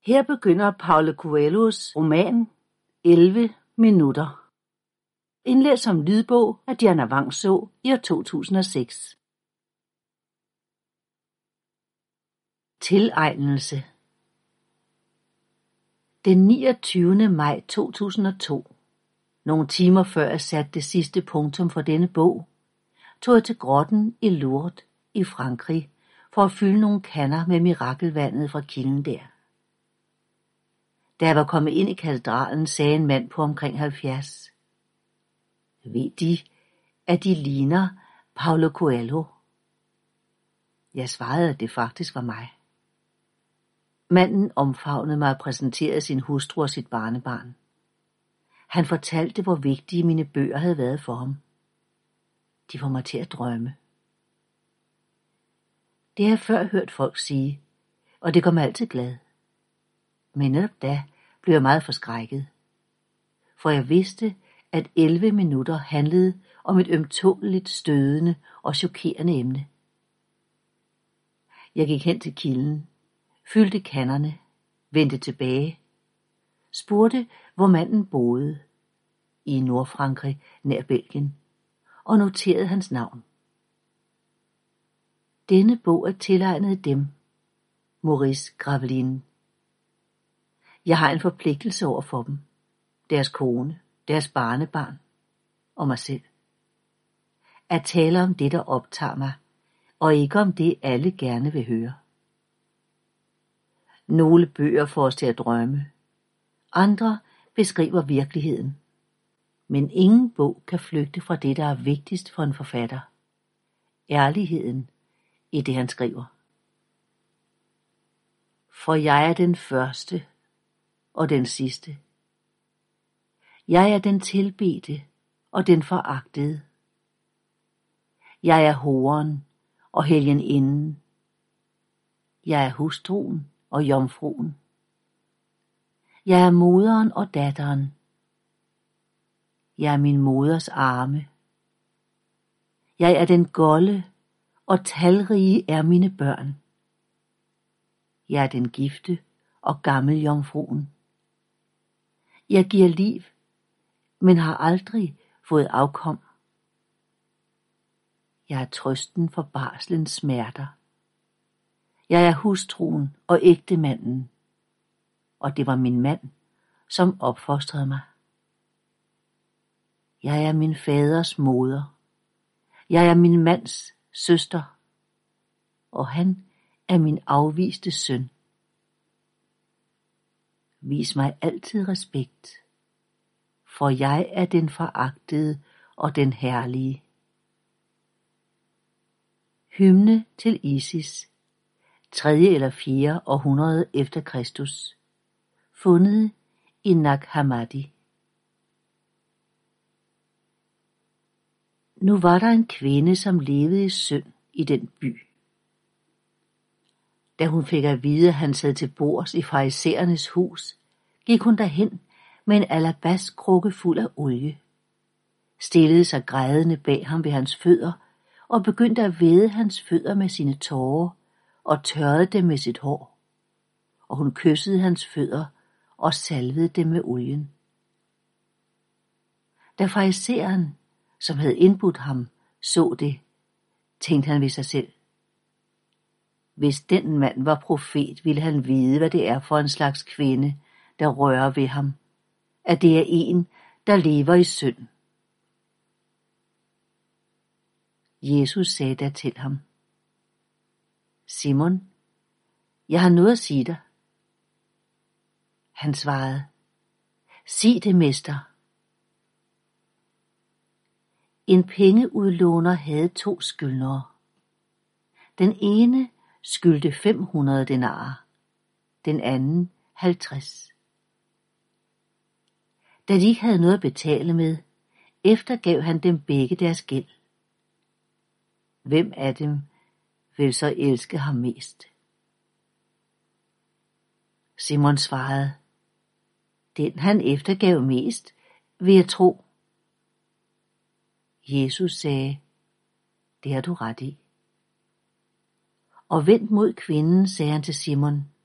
Her begynder Paulo Coelhos roman 11 minutter. Indlæst som lydbog af Diana Vangså i år 2006. Tilegnelse. Den 29. maj 2002, nogle timer før jeg satte det sidste punktum for denne bog, tog jeg til grotten i Lourdes i Frankrig for at fylde nogle kander med mirakelvandet fra kilden der. Da jeg var kommet ind i katedralen, sagde en mand på omkring 70. Ved de, at de ligner Paulo Coelho? Jeg svarede, at det faktisk var mig. Manden omfavnede mig og præsenterede sin hustru og sit barnebarn. Han fortalte, hvor vigtige mine bøger havde været for ham. De får mig til at drømme. Det har jeg før hørt folk sige, og det gør mig altid glad. Men netop da blev jeg meget forskrækket, for jeg vidste, at 11 minutter handlede om et ømtåleligt, stødende og chokerende emne. Jeg gik hen til kilden, fyldte kanderne, vendte tilbage, spurgte, hvor manden boede, i Nordfrankrig nær Belgien, og noterede hans navn. Denne bog er tilegnet dem, Maurice Gravelines. Jeg har en forpligtelse over for dem, deres kone, deres barnebarn og mig selv. At tale om det, der optager mig, og ikke om det, alle gerne vil høre. Nogle bøger får os til at drømme, andre beskriver virkeligheden, men ingen bog kan flygte fra det, der er vigtigst for en forfatter. Ærligheden i det, han skriver. For jeg er den første og den sidste. Jeg er den tilbedte og den foragtede. Jeg er horen og helgeninden. Jeg er hustruen og jomfruen. Jeg er moderen og datteren. Jeg er min moders arme. Jeg er den golde, og talrige er mine børn. Jeg er den gifte og gammeljomfruen. Jeg giver liv, men har aldrig fået afkom. Jeg er trøsten for barslens smerter. Jeg er hustruen og ægtemanden, og det var min mand, som opfostrede mig. Jeg er min faders moder. Jeg er min mands søster, og han er min afviste søn. Vis mig altid respekt, for jeg er den foragtede og den herlige. Hymne til Isis, 3. eller 4. århundrede efter Kristus, fundet i Nag Hammadi. Nu var der en kvinde, som levede i synd i den by. Da hun fik at vide, at han sad til bords i farisæernes hus, gik hun derhen med en alabaskrukke fuld af olie, stillede sig grædende bag ham ved hans fødder og begyndte at væde hans fødder med sine tårer og tørrede dem med sit hår. Og hun kyssede hans fødder og salvede dem med olien. Da farisæeren, som havde indbudt ham, så det, tænkte han ved sig selv. Hvis den mand var profet, ville han vide, hvad det er for en slags kvinde, der rører ved ham. At det er en, der lever i synd. Jesus sagde da til ham: Simon, jeg har noget at sige dig. Han svarede: Sig det, mester. En pengeudlåner havde 2 skyldnere. Den ene skyldte 500 denarer, den anden 50. Da de ikke havde noget at betale med, eftergav han dem begge deres gæld. Hvem af dem vil så elske ham mest? Simon svarede: Den han eftergav mest, vil jeg tro. Jesus sagde: Det har du ret i. Og vendt mod kvinden sagde han til Simon: